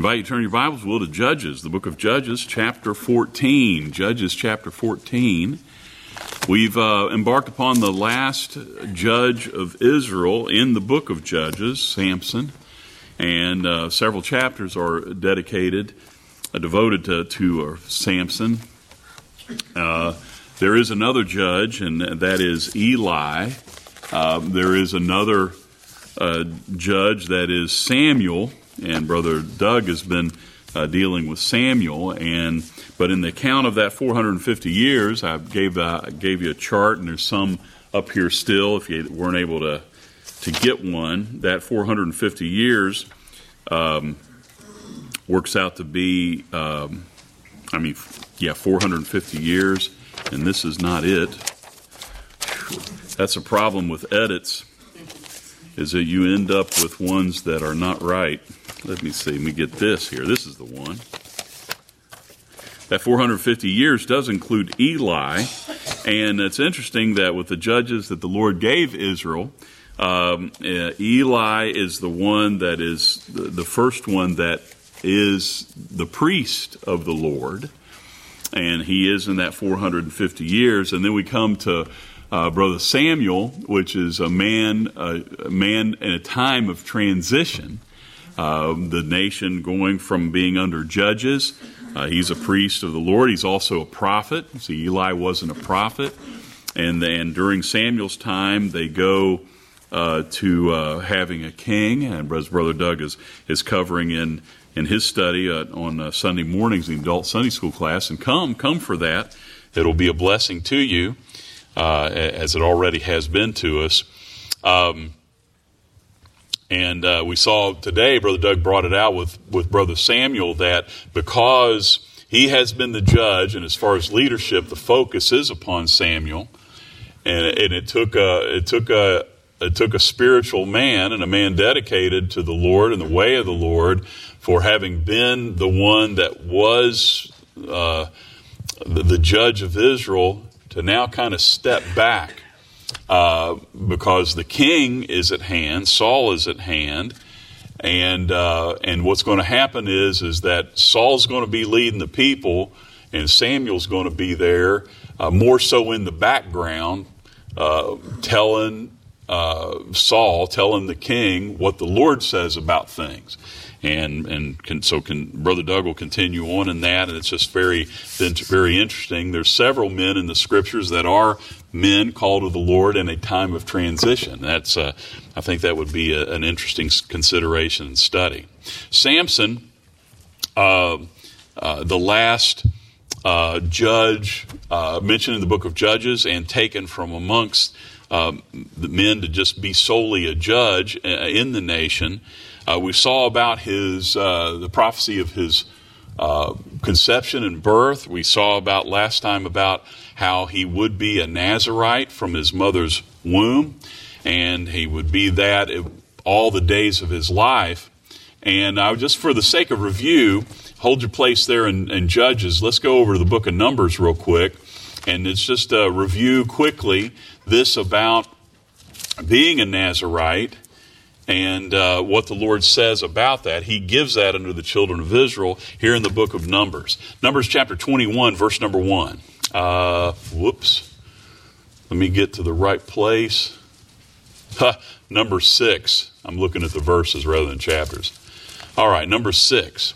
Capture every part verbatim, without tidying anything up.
invite you to turn your Bibles, will, to Judges, the book of Judges, chapter fourteen. Judges, chapter fourteen. We've uh, embarked upon the last judge of Israel in the book of Judges, Samson, and uh, several chapters are dedicated, uh, devoted to, to uh, Samson. Uh, there is another judge, and that is Eli. Uh, there is another uh, judge, that is Samuel. And Brother Doug has been uh, dealing with Samuel, and but in the account of that four hundred fifty years, I gave uh, gave you a chart, and there's some up here still. If you weren't able to to get one, that four hundred fifty years um, works out to be, um, I mean, yeah, four hundred fifty years, and this is not it. That's a problem with edits, is that you end up with ones that are not right. Let me see. Let me get this here. This is the one. That four hundred fifty years does include Eli, and it's interesting that with the judges that the Lord gave Israel, um, uh, Eli is the one that is the, the first one that is the priest of the Lord, and he is in that four hundred fifty years. And then we come to Uh, Brother Samuel, which is a man, uh, a man in a time of transition. Uh, the nation going from being under judges. Uh, he's a priest of the Lord. He's also a prophet. See, Eli wasn't a prophet. And then during Samuel's time, they go uh, to uh, having a king. And Brother Doug is, is covering in, in his study uh, on uh, Sunday mornings in the adult Sunday school class. And come, come for that. It'll be a blessing to you. Uh, as it already has been to us. Um, and uh, we saw today, Brother Doug brought it out with, with Brother Samuel, that because he has been the judge, and as far as leadership, the focus is upon Samuel. And, and it took a it took a it took a spiritual man and a man dedicated to the Lord and the way of the Lord for having been the one that was uh, the, the judge of Israel, to now kind of step back uh, because the king is at hand, Saul is at hand, and uh, and what's going to happen is is that Saul's going to be leading the people, and Samuel's going to be there, uh, more so in the background, uh, telling uh, Saul, telling the king what the Lord says about things. And and can, so can Brother Doug will continue on in that, and it's just very very interesting. There's several men in the Scriptures that are men called of the Lord in a time of transition. That's uh, I think that would be a, an interesting consideration and study. Samson, uh, uh, the last uh, judge uh, mentioned in the book of Judges and taken from amongst uh, the men to just be solely a judge in the nation. Uh, we saw about his uh, the prophecy of his uh, conception and birth. We saw about last time about how he would be a Nazirite from his mother's womb, and he would be that all the days of his life. And uh, just for the sake of review, hold your place there in, in Judges. Let's go over to the book of Numbers real quick, and it's just a review quickly this about being a Nazirite. And uh, what the Lord says about that. He gives that unto the children of Israel here in the book of Numbers. Numbers chapter twenty-one, verse number one. Uh, whoops. Let me get to the right place. Huh, number six. I'm looking at the verses rather than chapters. All right, number six.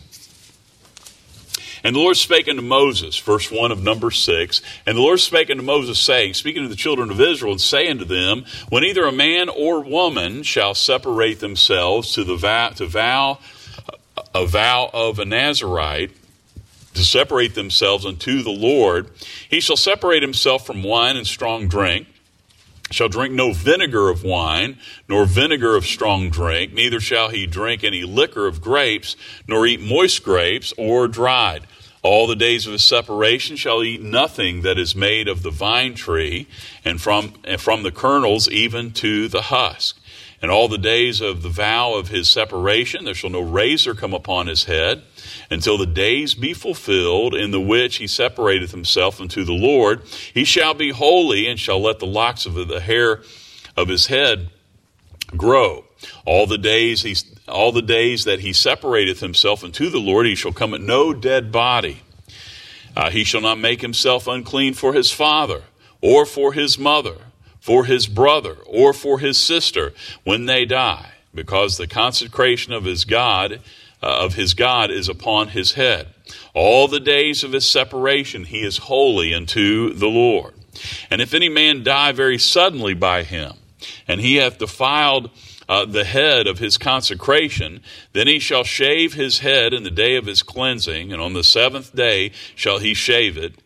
And the Lord spake unto Moses, verse one of number six, and the Lord spake unto Moses, saying, speaking to the children of Israel, and say unto them, when either a man or woman shall separate themselves to the vow, to vow a vow of a Nazirite, to separate themselves unto the Lord, he shall separate himself from wine and strong drink, shall drink no vinegar of wine, nor vinegar of strong drink, neither shall he drink any liquor of grapes, nor eat moist grapes or dried. All the days of his separation shall he eat nothing that is made of the vine tree, and from, and from the kernels even to the husk. And all the days of the vow of his separation, there shall no razor come upon his head, until the days be fulfilled in the which he separateth himself unto the Lord. He shall be holy, and shall let the locks of the hair of his head grow. All the days he all the days that he separateth himself unto the Lord, he shall come at no dead body. Uh, he shall not make himself unclean for his father, or for his mother, for his brother, or for his sister, when they die, because the consecration of his God, uh, of his God is upon his head. All the days of his separation he is holy unto the Lord. And if any man die very suddenly by him, and he hath defiled uh, the head of his consecration, then he shall shave his head in the day of his cleansing, and on the seventh day shall he shave it.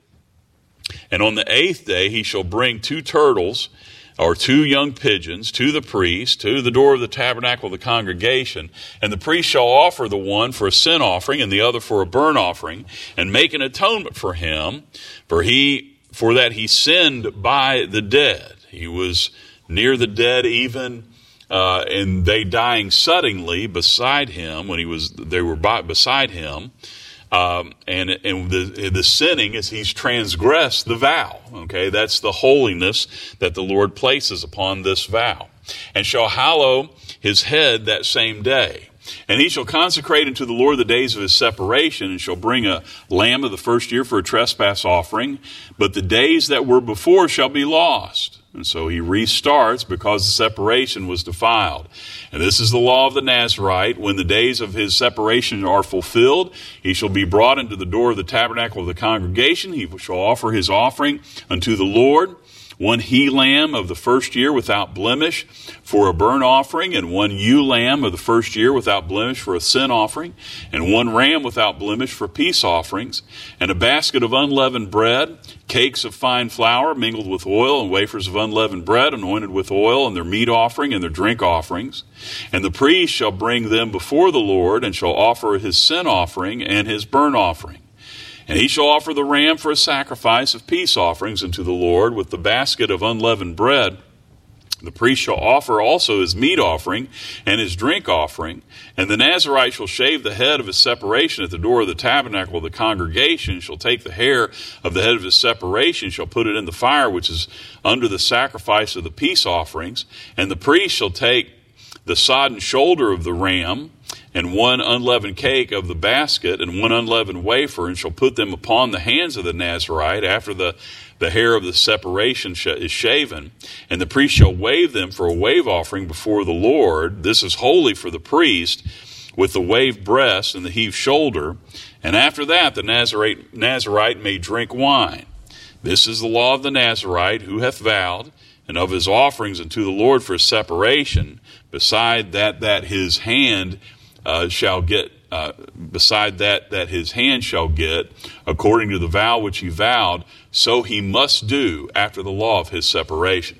And on the eighth day he shall bring two turtles, or two young pigeons, to the priest, to the door of the tabernacle of the congregation. And the priest shall offer the one for a sin offering, and the other for a burnt offering, and make an atonement for him, for he for that he sinned by the dead. He was near the dead, even uh, and they dying suddenly beside him when he was they were by, beside him. Um, and and the the sinning is he's transgressed the vow. Okay, that's the holiness that the Lord places upon this vow. And shall hallow his head that same day. And he shall consecrate unto the Lord the days of his separation, and shall bring a lamb of the first year for a trespass offering. But the days that were before shall be lost. And so he restarts because the separation was defiled. And this is the law of the Nazarite. When the days of his separation are fulfilled, he shall be brought into the door of the tabernacle of the congregation. He shall offer his offering unto the Lord, one he-lamb of the first year without blemish for a burnt offering, and one ewe-lamb of the first year without blemish for a sin offering, and one ram without blemish for peace offerings, and a basket of unleavened bread, cakes of fine flour mingled with oil, and wafers of unleavened bread anointed with oil, and their meat offering and their drink offerings. And the priest shall bring them before the Lord, and shall offer his sin offering and his burnt offering. And he shall offer the ram for a sacrifice of peace offerings unto the Lord with the basket of unleavened bread. The priest shall offer also his meat offering and his drink offering. And the Nazarite shall shave the head of his separation at the door of the tabernacle of the congregation, shall take the hair of the head of his separation, shall put it in the fire which is under the sacrifice of the peace offerings. And the priest shall take the sodden shoulder of the ram, and one unleavened cake of the basket, and one unleavened wafer, and shall put them upon the hands of the Nazarite after the, the hair of the separation sh- is shaven. And the priest shall wave them for a wave offering before the Lord. This is holy for the priest, with the waved breast and the heaved shoulder. And after that the Nazarite, Nazarite may drink wine. This is the law of the Nazarite, who hath vowed, and of his offerings unto the Lord for his separation, beside that that his hand uh, shall get, uh, beside that that his hand shall get, according to the vow which he vowed, so he must do after the law of his separation.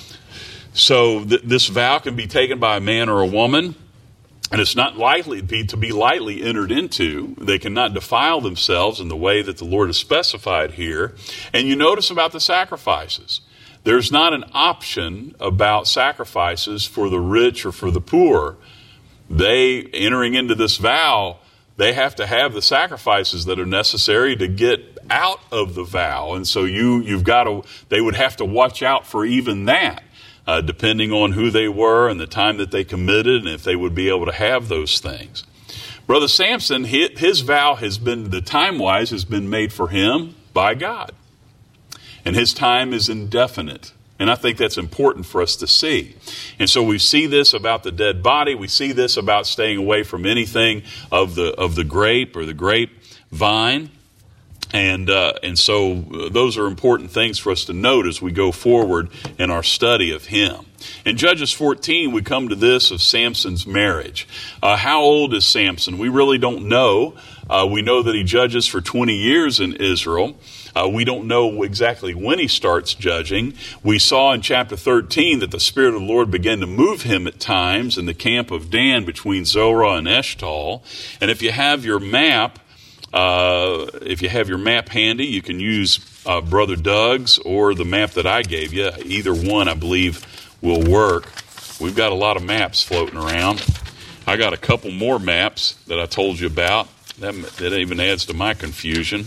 So th- this vow can be taken by a man or a woman, and it's not likely to be, to be lightly entered into. They cannot defile themselves in the way that the Lord has specified here. And you notice about the sacrifices. There's not an option about sacrifices for the rich or for the poor. They, entering into this vow, they have to have the sacrifices that are necessary to get out of the vow. And so you, you've got to, they would have to watch out for even that, uh, depending on who they were and the time that they committed and if they would be able to have those things. Brother Samson, his, his vow has been, the time-wise, has been made for him by God. And his time is indefinite. And I think that's important for us to see. And so we see this about the dead body. We see this about staying away from anything of the of the grape or the grapevine. And uh, and so those are important things for us to note as we go forward in our study of him. In Judges fourteen, we come to this of Samson's marriage. Uh, how old is Samson? We really don't know. Uh, we know that he judges for twenty years in Israel. Uh, we don't know exactly when he starts judging. We saw in chapter thirteen that the Spirit of the Lord began to move him at times in the camp of Dan between Zorah and Eshtal. And if you have your map, uh, if you have your map handy, you can use uh, Brother Doug's or the map that I gave you. Either one, I believe, will work. We've got a lot of maps floating around. I got a couple more maps that I told you about. That, that even adds to my confusion.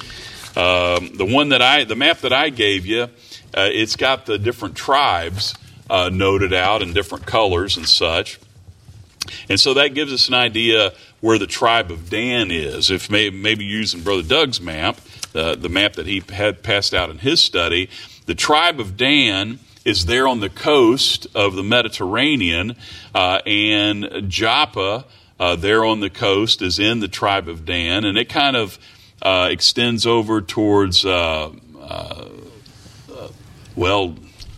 Um, the one that I, the map that I gave you, uh, it's got the different tribes uh, noted out in different colors and such. And so that gives us an idea where the tribe of Dan is. If may, maybe using Brother Doug's map, uh, the map that he had passed out in his study, the tribe of Dan is there on the coast of the Mediterranean, uh, and Joppa, uh, there on the coast, is in the tribe of Dan, and it kind of uh, extends over towards, uh, uh, uh, well,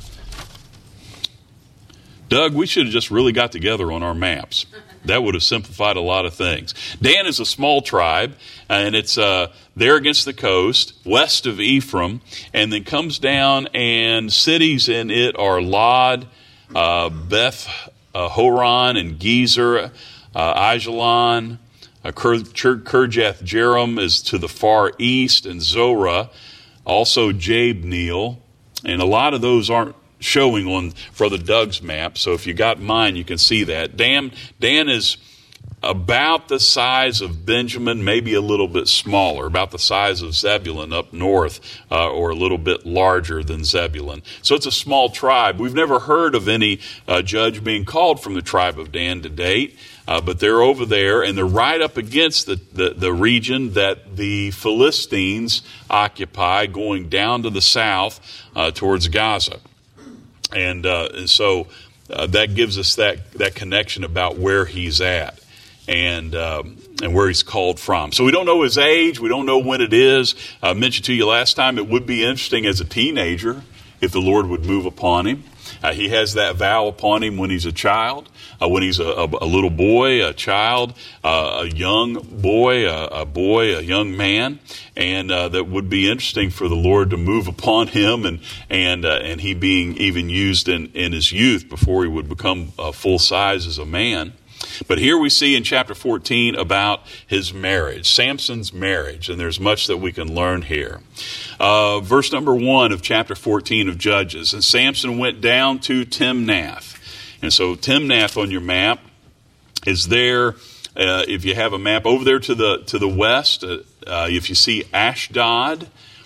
Doug, we should have just really got together on our maps. That would have simplified a lot of things. Dan is a small tribe, and it's uh, there against the coast, west of Ephraim, and then comes down, and cities in it are Lod, uh, Beth uh, Horon, and Gezer, uh, Ajalon, uh, Kirjath Jearim is to the far east, and Zorah, also Jabneel, and a lot of those aren't showing on Brother Doug's map, so if you got mine, you can see that. Dan, Dan is about the size of Benjamin, maybe a little bit smaller, about the size of Zebulun up north, uh, or a little bit larger than Zebulun. So it's a small tribe. We've never heard of any uh, judge being called from the tribe of Dan to date, uh, but they're over there, and they're right up against the, the, the region that the Philistines occupy, going down to the south uh, towards Gaza. And, uh, and so uh, that gives us that, that connection about where he's at and um, and where he's called from. So we don't know his age. We don't know when it is. I mentioned to you last time it would be interesting as a teenager if the Lord would move upon him. Uh, he has that vow upon him when he's a child, uh, when he's a, a, a little boy, a child, uh, a young boy, a, a boy, a young man, and uh, that would be interesting for the Lord to move upon him, and and uh, and he being even used in, in his youth before he would become uh, full size as a man. But here we see in chapter fourteen about his marriage, Samson's marriage, and there's much that we can learn here. Uh, verse number one of chapter fourteen of Judges, and Samson went down to Timnath. And so Timnath on your map is there. Uh, if you have a map over there to the to the west, uh, uh, if you see Ashdod,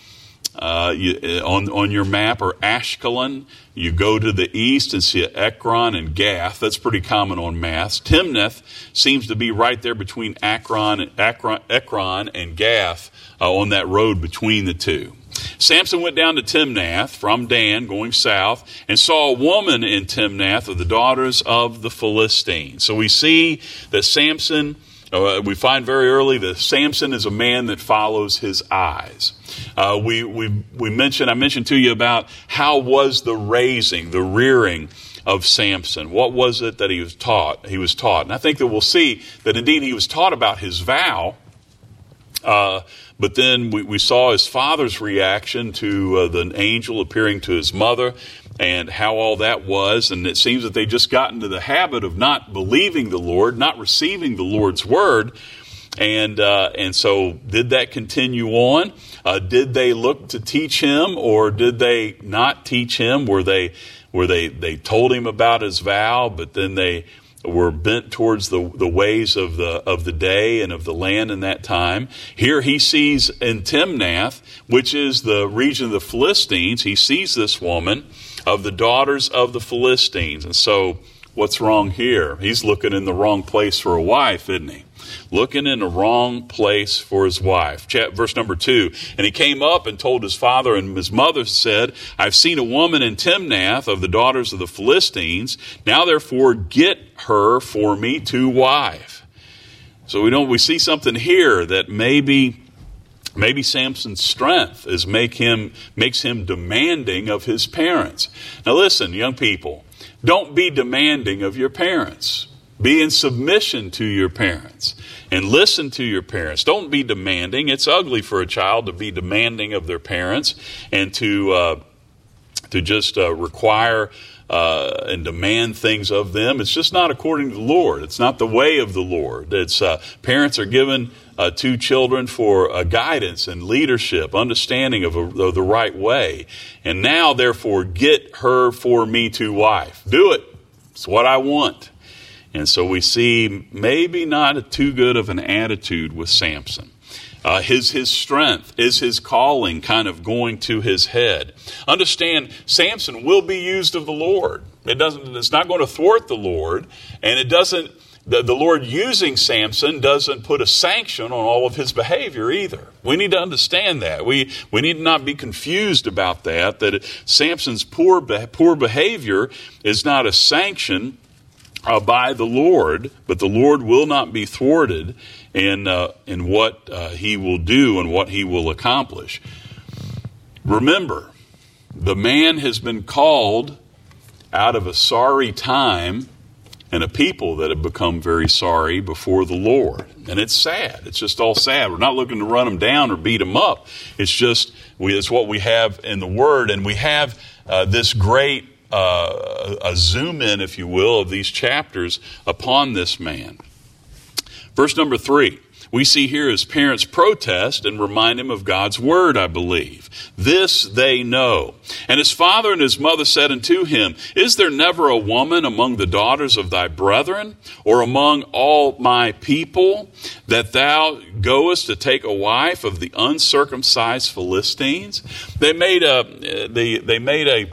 Uh, you, on on your map, or Ashkelon, you go to the east and see Ekron and Gath. That's pretty common on maps. Timnath seems to be right there between Akron and Akron, Ekron and Gath, uh, on that road between the two. Samson went down to Timnath from Dan, going south, and saw a woman in Timnath of the daughters of the Philistines. So we see that Samson, uh, we find very early that Samson is a man that follows his eyes. Uh, we, we, we mentioned, I mentioned to you about how was the raising, the rearing of Samson. What was it that he was taught? He was taught. And I think that we'll see that indeed he was taught about his vow. Uh, but then we, we saw his father's reaction to uh, the angel appearing to his mother and how all that was. And it seems that they just got into the habit of not believing the Lord, not receiving the Lord's word. And uh, and so did that continue on? Uh, did they look to teach him, or did they not teach him? Were they were they, they told him about his vow, but then they were bent towards the, the ways of the of the day and of the land in that time? Here he sees in Timnath, which is the region of the Philistines, he sees this woman of the daughters of the Philistines. And so what's wrong here? He's looking in the wrong place for a wife, isn't he? Looking in the wrong place for his wife. Verse number two, and he came up and told his father, and his mother said, I've seen a woman in Timnath of the daughters of the Philistines. Now therefore get her for me to wife. So we don't, we see something here that maybe Maybe Samson's strength is make him makes him demanding of his parents. Now listen, young people, don't be demanding of your parents. Be in submission to your parents and listen to your parents. Don't be demanding. It's ugly for a child to be demanding of their parents and to uh, to just uh, require uh, and demand things of them. It's just not according to the Lord. It's not the way of the Lord. It's uh, parents are given uh, to children for uh, guidance and leadership, understanding of, a, of the right way. And now, therefore, get her for me to wife. Do it. It's what I want. And so we see maybe not a too good of an attitude with Samson. Uh, his his strength is his calling kind of going to his head. Understand, Samson will be used of the Lord. It doesn't. It's not going to thwart the Lord, and it doesn't the, the Lord using Samson doesn't put a sanction on all of his behavior either. We need to understand that. We we need to not be confused about that, that Samson's poor, poor behavior is not a sanction uh, by the Lord, but the Lord will not be thwarted in, uh, in what uh, he will do and what he will accomplish. Remember, the man has been called out of a sorry time and a people that have become very sorry before the Lord. And it's sad. It's just all sad. We're not looking to run them down or beat them up. It's just, we, it's what we have in the Word. And we have uh, this great uh, a zoom in, if you will, of these chapters upon this man. Verse number three. We see here his parents protest and remind him of God's word, I believe. This they know. And his father and his mother said unto him, Is there never a woman among the daughters of thy brethren, or among all my people, that thou goest to take a wife of the uncircumcised Philistines? They made a, they, they made a,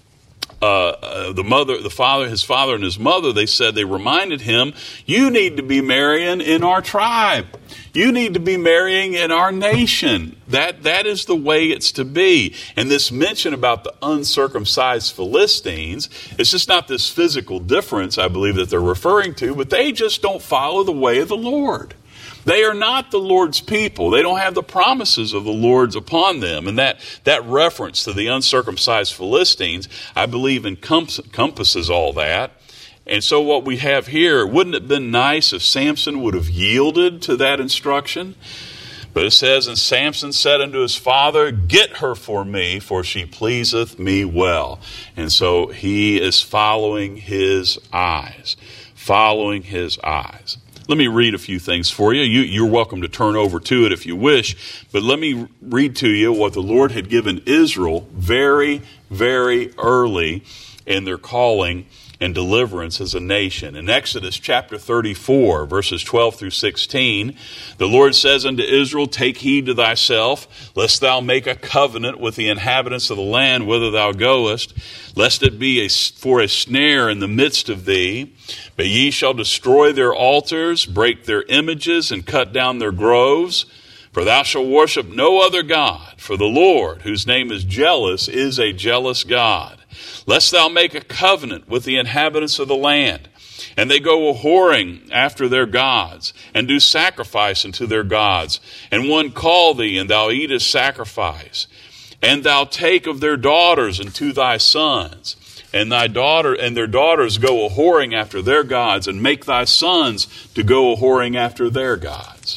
Uh, uh, the mother, the father, his father and his mother, they said, they reminded him, you need to be marrying in our tribe. You need to be marrying in our nation. That, that is the way it's to be. And this mention about the uncircumcised Philistines, it's just not this physical difference, I believe, that they're referring to, but they just don't follow the way of the Lord. They are not the Lord's people. They don't have the promises of the Lord's upon them. And that, that reference to the uncircumcised Philistines, I believe, encompasses all that. And so what we have here, wouldn't it have been nice if Samson would have yielded to that instruction? But it says, And Samson said unto his father, Get her for me, for she pleaseth me well. And so he is following his eyes, following his eyes. Let me read a few things for you. you. You're welcome to turn over to it if you wish. But let me read to you what the Lord had given Israel very, very early in their calling and deliverance as a nation. In Exodus chapter thirty-four, verses twelve through sixteen, the Lord says unto Israel, Take heed to thyself, lest thou make a covenant with the inhabitants of the land whither thou goest, lest it be a, for a snare in the midst of thee. But ye shall destroy their altars, break their images, and cut down their groves. For thou shalt worship no other God, for the Lord, whose name is jealous, is a jealous God. Lest thou make a covenant with the inhabitants of the land, and they go a-whoring after their gods, and do sacrifice unto their gods. And one call thee, and thou eatest sacrifice. And thou take of their daughters unto thy sons, and thy daughter and their daughters go a-whoring after their gods, and make thy sons to go a-whoring after their gods.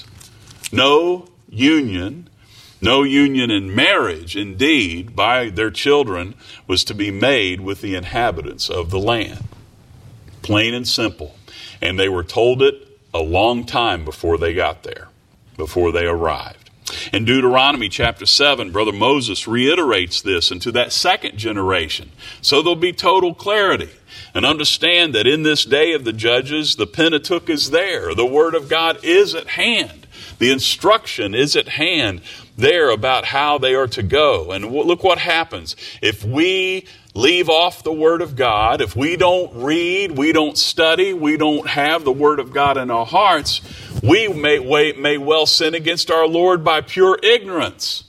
No union, no union in marriage, indeed, by their children was to be made with the inhabitants of the land. Plain and simple. And they were told it a long time before they got there, before they arrived. In Deuteronomy chapter seven, Brother Moses reiterates this into that second generation. So there'll be total clarity. And understand that in this day of the judges, the Pentateuch is there. The Word of God is at hand. The instruction is at hand there about how they are to go. And look what happens. If we leave off the Word of God, if we don't read, we don't study, we don't have the Word of God in our hearts, we may, may well sin against our Lord by pure ignorance.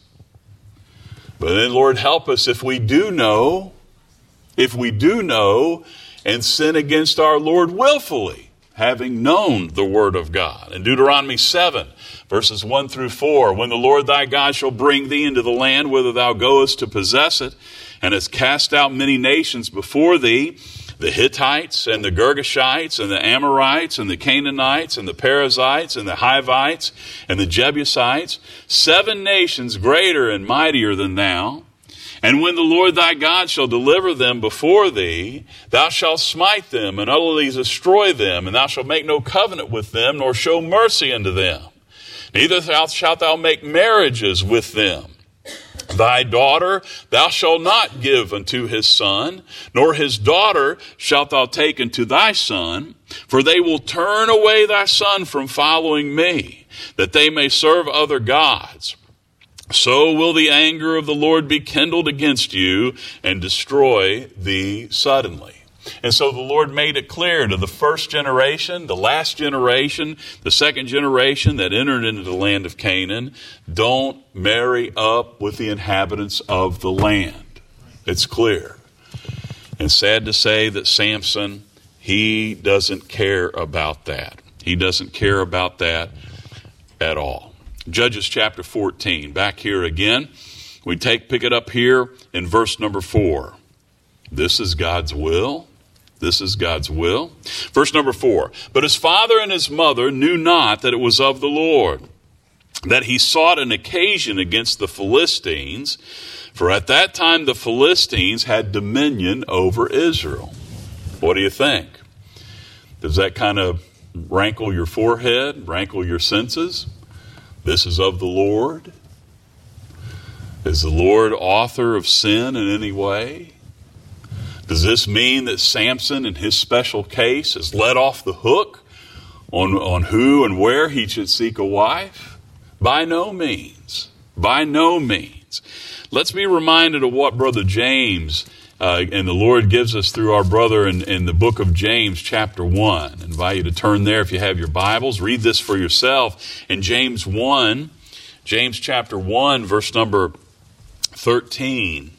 But then, Lord, help us if we do know, if we do know and sin against our Lord willfully, having known the Word of God. In Deuteronomy seven, verses one through four, When the Lord thy God shall bring thee into the land whither thou goest to possess it, and has cast out many nations before thee, the Hittites and the Girgashites and the Amorites and the Canaanites and the Perizzites and the Hivites and the Jebusites, seven nations greater and mightier than thou. And when the Lord thy God shall deliver them before thee, thou shalt smite them and utterly destroy them, and thou shalt make no covenant with them, nor show mercy unto them. Neither shalt thou make marriages with them. Thy daughter thou shalt not give unto his son, nor his daughter shalt thou take unto thy son, for they will turn away thy son from following me, that they may serve other gods. So will the anger of the Lord be kindled against you, and destroy thee suddenly. And so the Lord made it clear to the first generation, the last generation, the second generation that entered into the land of Canaan, don't marry up with the inhabitants of the land. It's clear. And sad to say that Samson, he doesn't care about that. He doesn't care about that at all. Judges chapter fourteen, back here again. We take, pick it up here in verse number four. This is God's will. This is God's will. Verse number four. But his father and his mother knew not that it was of the Lord, that he sought an occasion against the Philistines, for at that time the Philistines had dominion over Israel. What do you think? Does that kind of rankle your forehead, rankle your senses? This is of the Lord. Is the Lord author of sin in any way? Does this mean that Samson, in his special case, is let off the hook on, on who and where he should seek a wife? By no means. By no means. Let's be reminded of what Brother James uh, and the Lord gives us through our brother in, in the book of James, chapter one. I invite you to turn there if you have your Bibles. Read this for yourself. In James one, James chapter one, verse number thirteen.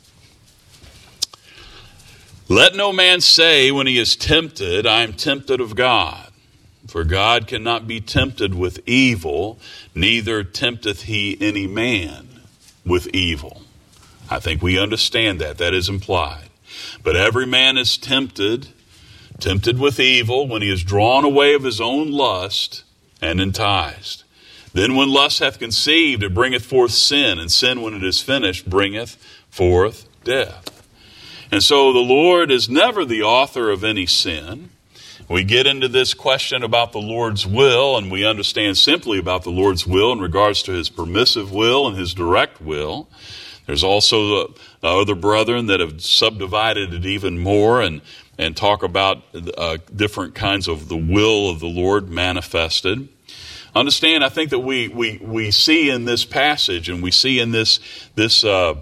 Let no man say when he is tempted, I am tempted of God. For God cannot be tempted with evil, neither tempteth he any man with evil. I think we understand that. That is implied. But every man is tempted, tempted with evil, when he is drawn away of his own lust and enticed. Then when lust hath conceived, it bringeth forth sin, and sin, when it is finished, bringeth forth death. And so the Lord is never the author of any sin. We get into this question about the Lord's will, and we understand simply about the Lord's will in regards to his permissive will and his direct will. There's also the other brethren that have subdivided it even more and, and talk about uh, different kinds of the will of the Lord manifested. Understand, I think that we we we see in this passage and we see in this this uh,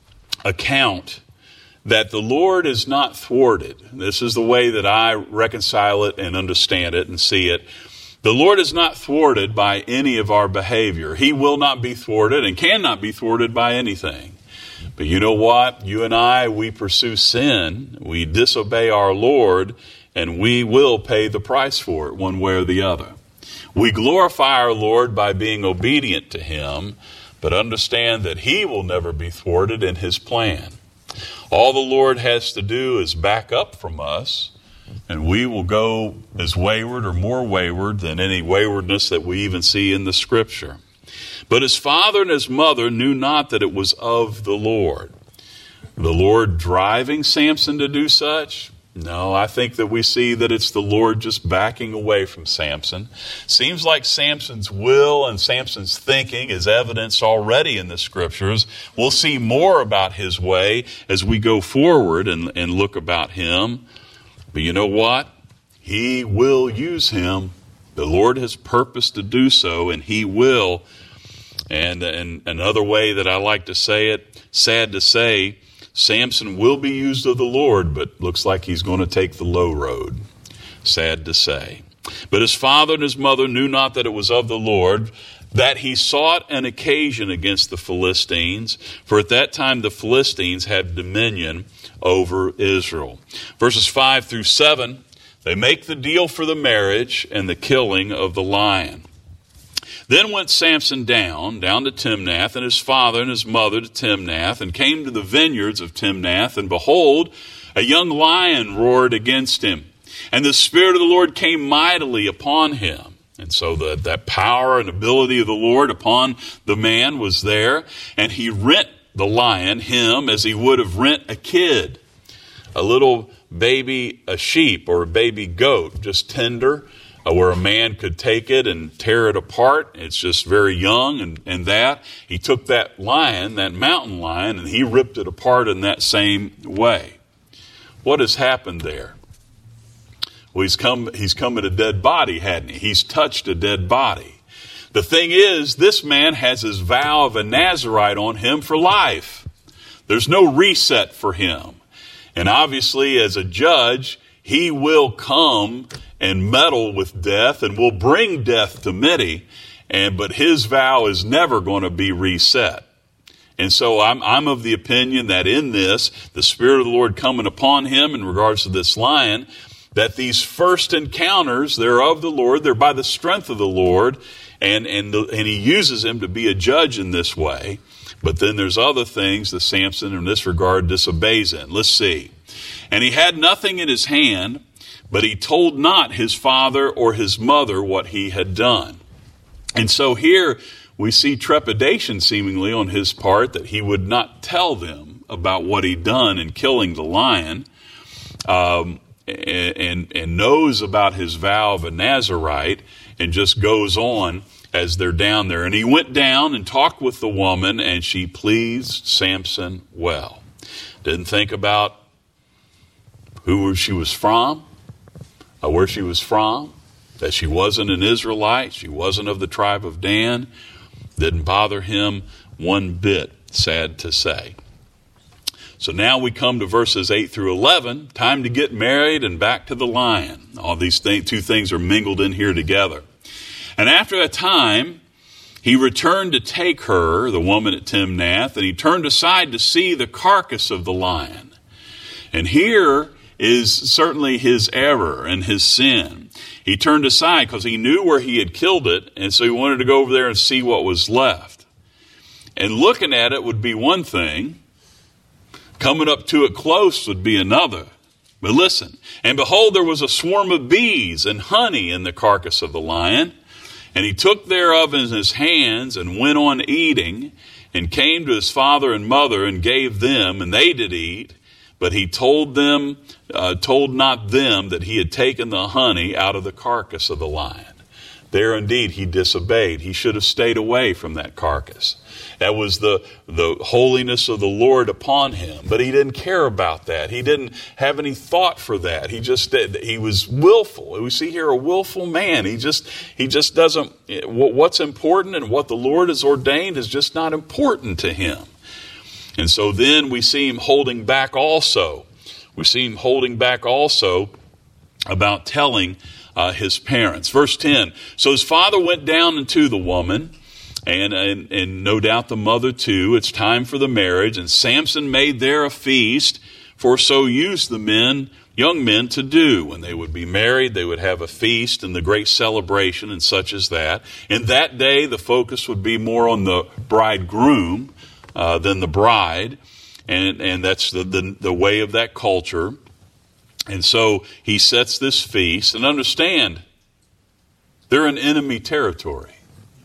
account that the Lord is not thwarted. This is the way that I reconcile it and understand it and see it. The Lord is not thwarted by any of our behavior. He will not be thwarted and cannot be thwarted by anything. But you know what? You and I, we pursue sin, we disobey our Lord, and we will pay the price for it one way or the other. We glorify our Lord by being obedient to him, but understand that he will never be thwarted in his plan. All the Lord has to do is back up from us, and we will go as wayward or more wayward than any waywardness that we even see in the Scripture. But his father and his mother knew not that it was of the Lord. The Lord driving Samson to do such? No, I think that we see that it's the Lord just backing away from Samson. Seems like Samson's will and Samson's thinking is evidenced already in the Scriptures. We'll see more about his way as we go forward and, and look about him. But you know what? He will use him. The Lord has purposed to do so, and he will. And, and another way that I like to say it, sad to say, Samson will be used of the Lord, but looks like he's going to take the low road. Sad to say. But his father and his mother knew not that it was of the Lord, that he sought an occasion against the Philistines, for at that time the Philistines had dominion over Israel. Verses five through seven, they make the deal for the marriage and the killing of the lion. Then went Samson down, down to Timnath, and his father and his mother to Timnath, and came to the vineyards of Timnath, and behold, a young lion roared against him. And the Spirit of the Lord came mightily upon him. And so the, that power and ability of the Lord upon the man was there, and he rent the lion, him, as he would have rent a kid, a little baby, a sheep or a baby goat, just tender, Uh, where a man could take it and tear it apart. It's just very young, and, and that. He took that lion, that mountain lion, and he ripped it apart in that same way. What has happened there? Well, he's come, he's come at a dead body, hadn't he? He's touched a dead body. The thing is, this man has his vow of a Nazirite on him for life. There's no reset for him. And obviously, as a judge, he will come and meddle with death and will bring death to many. And but his vow is never going to be reset. And so I'm, I'm of the opinion that in this, the Spirit of the Lord coming upon him in regards to this lion, that these first encounters, they're of the Lord, they're by the strength of the Lord, and and the, and he uses him to be a judge in this way. But then there's other things that Samson in this regard disobeys in. Let's see. And he had nothing in his hand, but he told not his father or his mother what he had done. And so here we see trepidation seemingly on his part that he would not tell them about what he'd done in killing the lion, um, and, and, and knows about his vow of a Nazirite, and just goes on as they're down there. And he went down and talked with the woman, and she pleased Samson well. Didn't think about who she was from, or where she was from, that she wasn't an Israelite, she wasn't of the tribe of Dan. Didn't bother him one bit, sad to say. So now we come to verses eight through eleven, time to get married and back to the lion. All these th- two things are mingled in here together. And after a time, he returned to take her, the woman at Timnath, and he turned aside to see the carcass of the lion. And here is certainly his error and his sin. He turned aside because he knew where he had killed it, and so he wanted to go over there and see what was left. And looking at it would be one thing. Coming up to it close would be another. But listen, and behold, there was a swarm of bees and honey in the carcass of the lion. And he took thereof in his hands and went on eating, and came to his father and mother and gave them, and they did eat. But he told them, uh, told not them that he had taken the honey out of the carcass of the lion. There indeed he disobeyed. He should have stayed away from that carcass. That was the, the holiness of the Lord upon him. But he didn't care about that. He didn't have any thought for that. He just did. He was willful. We see here a willful man. He just, he just doesn't, what's important and what the Lord has ordained is just not important to him. And so then we see him holding back also. We see him holding back also about telling uh, his parents. Verse ten, so his father went down unto the woman, and, and, and no doubt the mother too. It's time for the marriage, and Samson made there a feast, for so used the men, young men to do. When they would be married, they would have a feast and the great celebration and such as that. In that day, the focus would be more on the bridegroom Uh, than the bride, and and that's the, the the way of that culture. And so he sets this feast, and understand, they're in enemy territory.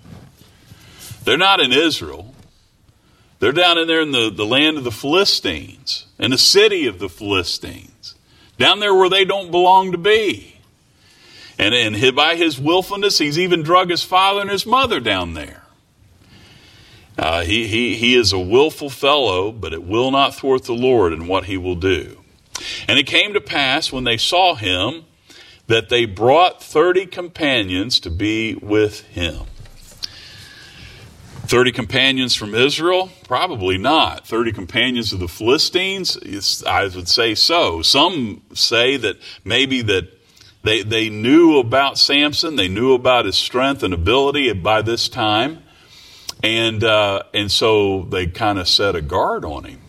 They're not in Israel. They're down in there in the, the land of the Philistines, in the city of the Philistines, down there where they don't belong to be. And, and by his willfulness, he's even drug his father and his mother down there. Uh, he, he, he is a willful fellow, but it will not thwart the Lord in what he will do. And it came to pass when they saw him that they brought thirty companions to be with him. Thirty companions from Israel? Probably not. Thirty companions of the Philistines? It's, I would say so. Some say that maybe that they, they knew about Samson, they knew about his strength and ability by this time. And uh, and so they kind of set a guard on him.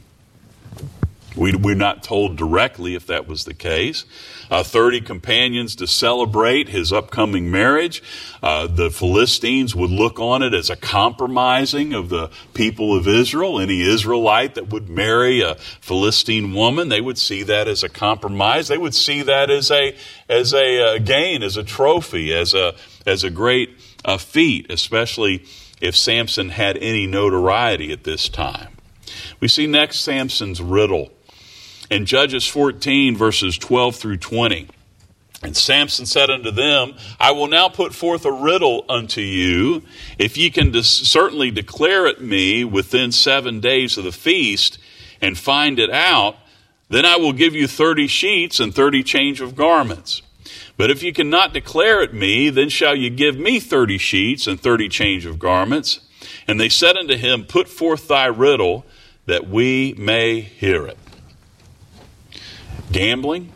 We, we're not told directly if that was the case. Uh, thirty companions to celebrate his upcoming marriage. Uh, the Philistines would look on it as a compromising of the people of Israel. Any Israelite that would marry a Philistine woman, they would see that as a compromise. They would see that as a as a uh, gain, as a trophy, as a as a great uh, feat, especially if Samson had any notoriety at this time. We see next Samson's riddle in Judges fourteen, verses twelve through twenty. And Samson said unto them, I will now put forth a riddle unto you. If ye can dis- certainly declare it me within seven days of the feast, and find it out, then I will give you thirty sheets and thirty change of garments. But if you cannot declare it me, then shall you give me thirty sheets and thirty change of garments. And they said unto him, Put forth thy riddle, that we may hear it. Gambling,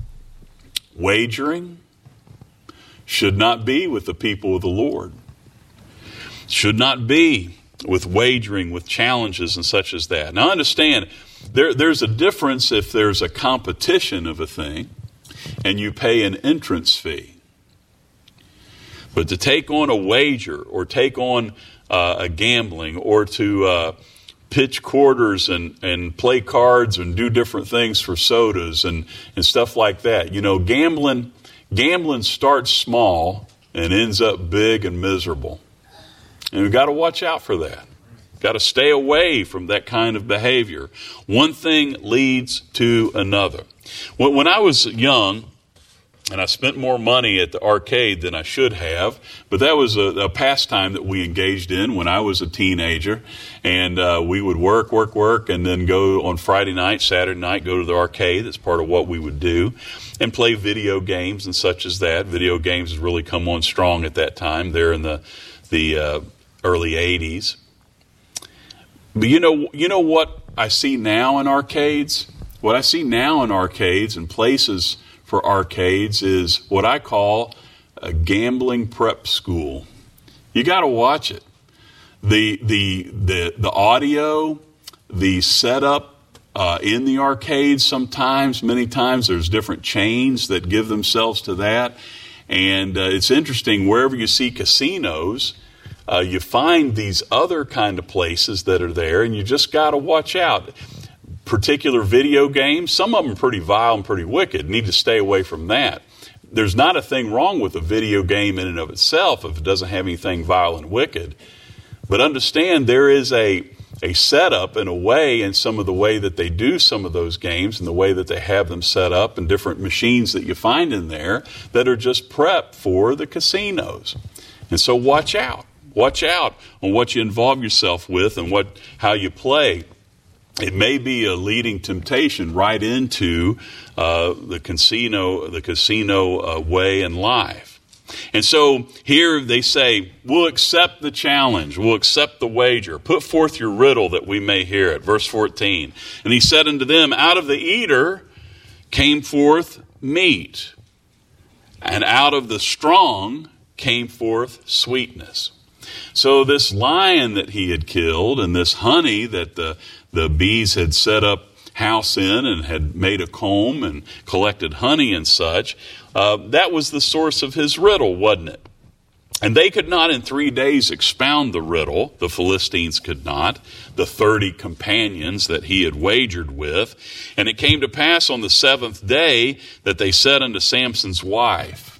wagering, should not be with the people of the Lord. Should not be with wagering, with challenges and such as that. Now understand, there, there's a difference if there's a competition of a thing and you pay an entrance fee. But to take on a wager or take on uh, a gambling or to uh, pitch quarters and, and play cards and do different things for sodas and, and stuff like that. You know, gambling, gambling starts small and ends up big and miserable. And we've got to watch out for that. Got to stay away from that kind of behavior. One thing leads to another. When, when I was young, and I spent more money at the arcade than I should have, but that was a, a pastime that we engaged in when I was a teenager. And uh, we would work, work, work, and then go on Friday night, Saturday night, go to the arcade. That's part of what we would do. And play video games and such as that. Video games has really come on strong at that time, there in the, the uh, early eighties. But you know, you know what I see now in arcades? What I see now in arcades and places for arcades is what I call a gambling prep school. You got to watch it. The the the the audio, the setup uh, in the arcades. Sometimes, many times, there's different chains that give themselves to that, and uh, it's interesting. Wherever you see casinos, uh, you find these other kind of places that are there, and you just got to watch out. Particular video games, some of them are pretty vile and pretty wicked. Need to stay away from that. There's not a thing wrong with a video game in and of itself if it doesn't have anything vile and wicked. But understand there is a, a setup and a way in some of the way that they do some of those games and the way that they have them set up and different machines that you find in there that are just prep for the casinos. And so watch out. Watch out on what you involve yourself with and what how you play. It may be a leading temptation right into uh, the casino, the casino uh, way in life. And so here they say, we'll accept the challenge. We'll accept the wager. Put forth your riddle that we may hear it. Verse fourteen. And he said unto them, out of the eater came forth meat, and out of the strong came forth sweetness. So this lion that he had killed and this honey that the The bees had set up house in and had made a comb and collected honey and such. Uh, that was the source of his riddle, wasn't it? And they could not in three days expound the riddle. The Philistines could not. The thirty companions that he had wagered with. And it came to pass on the seventh day that they said unto Samson's wife,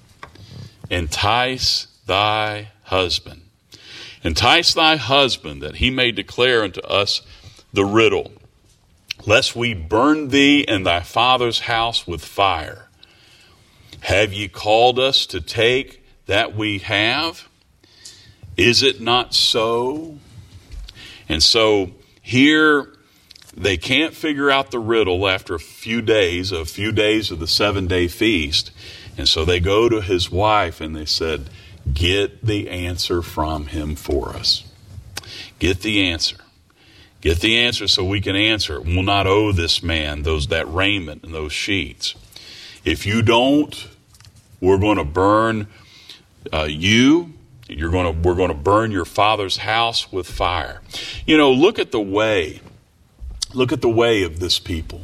entice thy husband. Entice thy husband that he may declare unto us the riddle, lest we burn thee and thy father's house with fire. Have ye called us to take that we have? Is it not so? And so here they can't figure out the riddle after a few days, a few days of the seven-day feast. And so they go to his wife and they said, get the answer from him for us. Get the answer. Get the answer so we can answer it. We'll not owe this man those that raiment and those sheets. If you don't, we're going to burn uh, you. You're going to we're going to burn your father's house with fire. You know, look at the way. Look at the way of this people.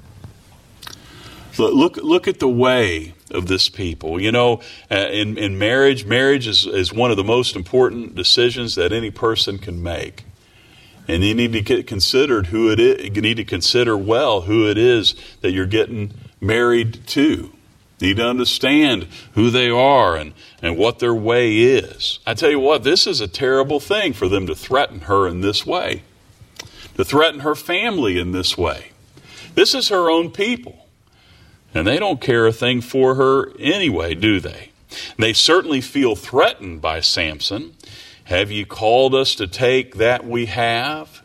Look look at the way of this people. You know, uh, in in marriage, marriage is is one of the most important decisions that any person can make. And you need to get considered who it is. You need to consider well who it is that you're getting married to. You need to understand who they are and, and what their way is. I tell you what, this is a terrible thing for them to threaten her in this way. To threaten her family in this way. This is her own people. And they don't care a thing for her anyway, do they? They certainly feel threatened by Samson. Have you called us to take that we have?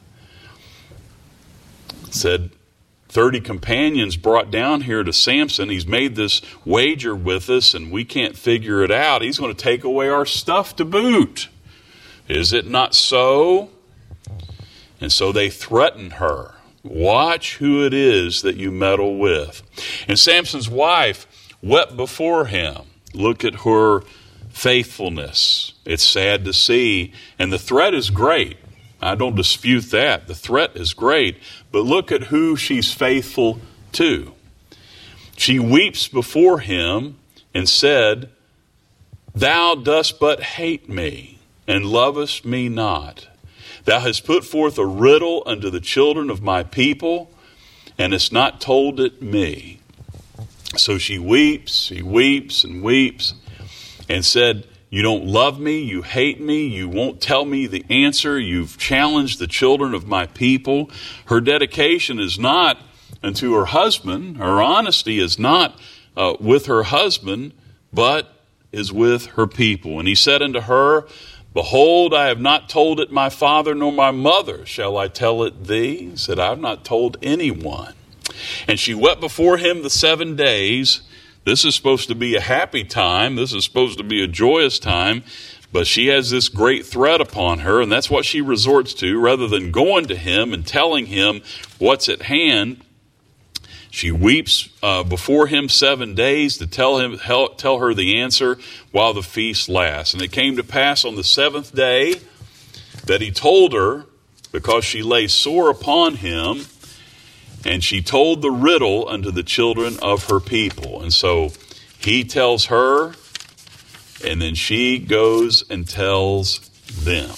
Said thirty companions brought down here to Samson. He's made this wager with us and we can't figure it out. He's going to take away our stuff to boot. Is it not so? And so they threaten her Watch who it is that you meddle with. And Samson's wife wept before him. Look at her faithfulness. It's sad to see. And the threat is great. I don't dispute that. The threat is great. But look at who she's faithful to. She weeps before him and said, Thou dost but hate me, and lovest me not. Thou hast put forth a riddle unto the children of my people, and hast not told it me. So she weeps, she weeps and weeps, and said, You don't love me, you hate me, you won't tell me the answer, you've challenged the children of my people. Her dedication is not unto her husband, her honesty is not uh, with her husband, but is with her people. And he said unto her, Behold, I have not told it my father nor my mother. Shall I tell it thee? He said, I have not told anyone. And she wept before him the seven days. This is supposed to be a happy time. This is supposed to be a joyous time. But she has this great threat upon her, and that's what she resorts to. Rather than going to him and telling him what's at hand, she weeps uh, before him seven days to tell him, tell her the answer while the feast lasts. And it came to pass on the seventh day that he told her, because she lay sore upon him, and she told the riddle unto the children of her people. And so he tells her, and then she goes and tells them.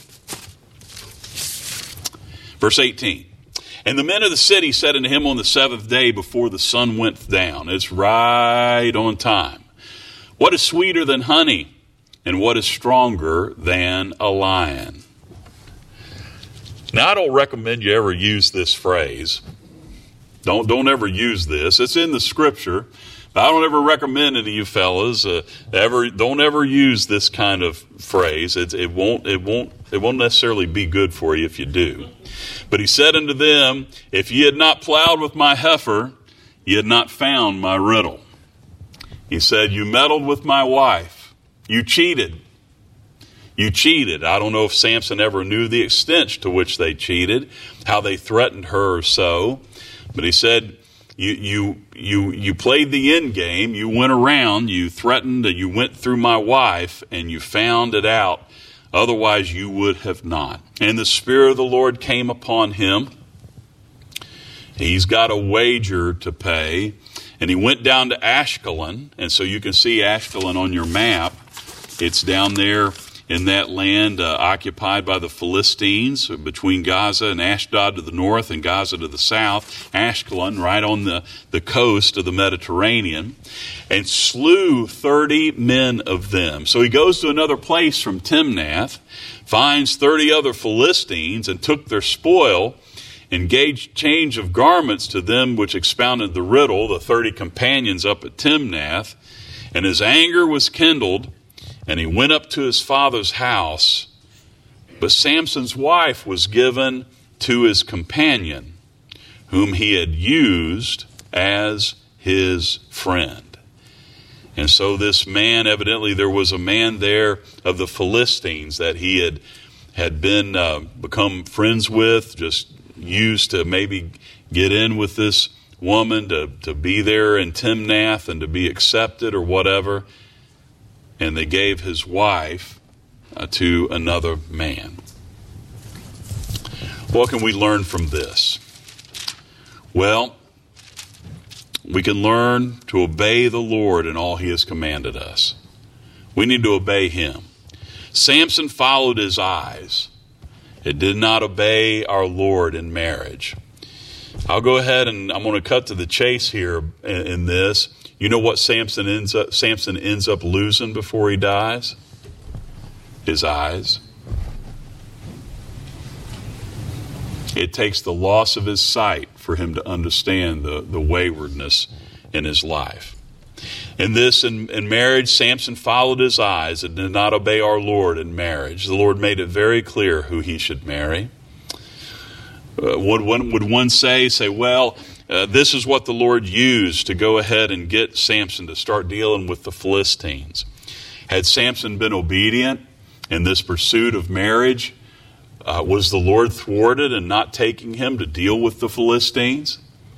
Verse eighteen. And the men of the city said unto him on the seventh day before the sun went down. It's right on time. What is sweeter than honey? And what is stronger than a lion? Now, I don't recommend you ever use this phrase. Don't, don't ever use this. It's in the scripture. But I don't ever recommend any of you fellas uh, ever don't ever use this kind of phrase. It, it won't it won't it won't necessarily be good for you if you do. But he said unto them, If ye had not plowed with my heifer, ye had not found my riddle. He said, You meddled with my wife. You cheated. You cheated. I don't know if Samson ever knew the extent to which they cheated, how they threatened her or so. But he said, You you you you played the end game. You went around. You threatened. You went through my wife, and you found it out. Otherwise, you would have not. And the Spirit of the Lord came upon him. He's got a wager to pay, and he went down to Ashkelon. And so you can see Ashkelon on your map. It's down there in that land uh, occupied by the Philistines, between Gaza and Ashdod to the north and Gaza to the south, Ashkelon right on the, the coast of the Mediterranean, and slew thirty men of them. So he goes to another place from Timnath, finds thirty other Philistines, and took their spoil, and gave change of garments to them which expounded the riddle, the thirty companions up at Timnath, and his anger was kindled, and he went up to his father's house. But Samson's wife was given to his companion, whom he had used as his friend. And so this man, evidently there was a man there of the Philistines that he had had been uh, become friends with, just used to maybe get in with this woman, to, to be there in Timnath and to be accepted or whatever. And they gave his wife uh, to another man. What can we learn from this? Well, we can learn to obey the Lord in all he has commanded us. We need to obey him. Samson followed his eyes. It did not obey our Lord in marriage. I'll go ahead and I'm going to cut to the chase here in, in this. You know what Samson ends up Samson ends up losing before he dies? His eyes. It takes the loss of his sight for him to understand the, the waywardness in his life. In this, in, in marriage, Samson followed his eyes and did not obey our Lord in marriage. The Lord made it very clear who he should marry. Uh, would, one, would one say, say, well, Uh, this is what the Lord used to go ahead and get Samson to start dealing with the Philistines. Had Samson been obedient in this pursuit of marriage, uh, was the Lord thwarted in not taking him to deal with the Philistines?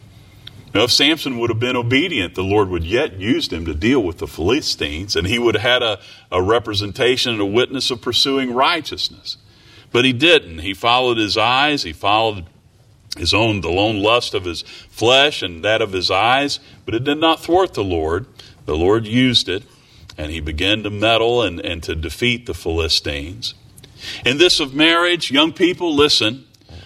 Now, if Samson would have been obedient, the Lord would yet use him to deal with the Philistines, and he would have had a, a representation and a witness of pursuing righteousness. But he didn't. He followed his eyes. He followed his own, the lone lust of his flesh and that of his eyes, but it did not thwart the Lord. The Lord used it, and he began to meddle and, and to defeat the Philistines. In this of marriage, young people, listen,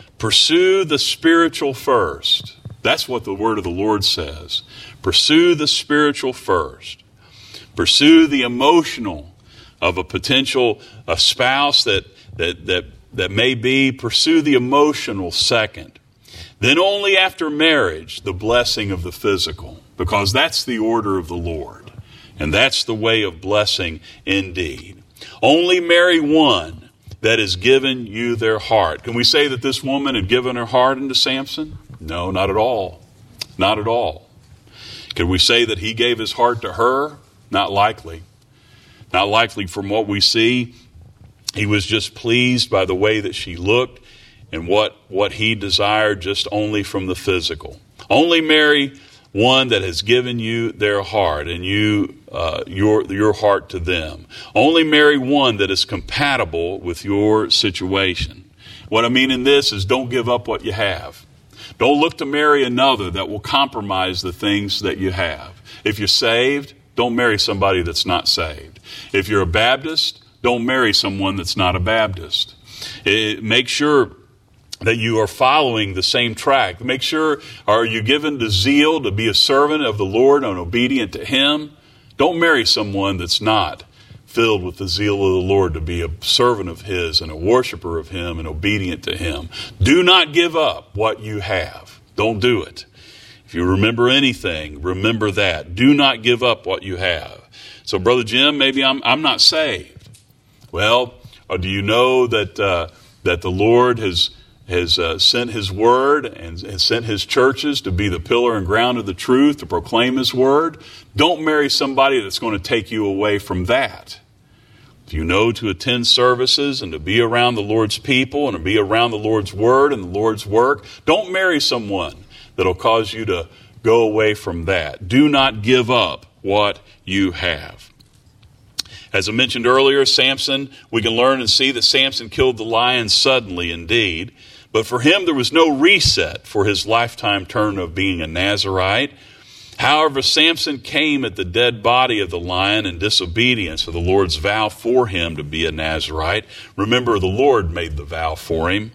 pursue the spiritual first. That's what the word of the Lord says. Pursue the spiritual first. Pursue the emotional of a potential a spouse that, that, that, that may be. Pursue the emotional second. Then only after marriage, the blessing of the physical, because that's the order of the Lord. And that's the way of blessing indeed. Only marry one that has given you their heart. Can we say that this woman had given her heart unto Samson? No, not at all. Not at all. Can we say that he gave his heart to her? Not likely. Not likely. From what we see, he was just pleased by the way that she looked and what, what he desired just only from the physical. Only marry one that has given you their heart and you uh, your your heart to them. Only marry one that is compatible with your situation. What I mean in this is don't give up what you have. Don't look to marry another that will compromise the things that you have. If you're saved, don't marry somebody that's not saved. If you're a Baptist, don't marry someone that's not a Baptist. It, make sure that you are following the same track. Make sure, are you given to zeal to be a servant of the Lord and obedient to Him? Don't marry someone that's not filled with the zeal of the Lord to be a servant of His and a worshiper of Him and obedient to Him. Do not give up what you have. Don't do it. If you remember anything, remember that. Do not give up what you have. So, Brother Jim, maybe I'm I'm not saved. Well, or do you know that uh, that the Lord has has uh, sent His word and has sent His churches to be the pillar and ground of the truth, to proclaim His word? Don't marry somebody that's going to take you away from that. If you know to attend services and to be around the Lord's people and to be around the Lord's word and the Lord's work, don't marry someone that'll cause you to go away from that. Do not give up what you have. As I mentioned earlier, Samson, we can learn and see that Samson killed the lion suddenly indeed. But for him, there was no reset for his lifetime term of being a Nazirite. However, Samson came at the dead body of the lion in disobedience of the Lord's vow for him to be a Nazirite. Remember, the Lord made the vow for him.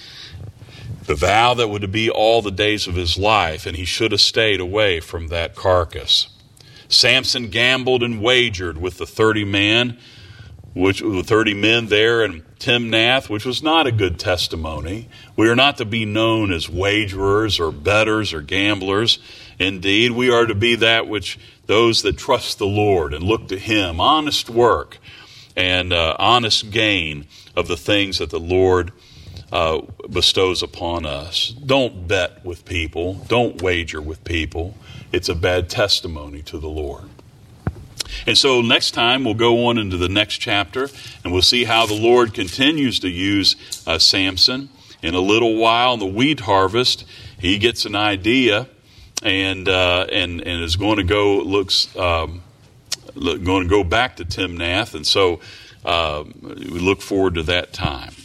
The vow that would be all the days of his life, and he should have stayed away from that carcass. Samson gambled and wagered with the thirty men, which the thirty men there in Timnath, which was not a good testimony. We are not to be known as wagerers or bettors or gamblers. Indeed, we are to be that which those that trust the Lord and look to Him, honest work and uh, honest gain of the things that the Lord uh, bestows upon us. Don't bet with people. Don't wager with people. It's a bad testimony to the Lord. And so next time we'll go on into the next chapter and we'll see how the Lord continues to use uh, Samson. In a little while, in the wheat harvest, he gets an idea and uh, and and is going to go looks um, going to go back to Timnath, and so uh, we look forward to that time.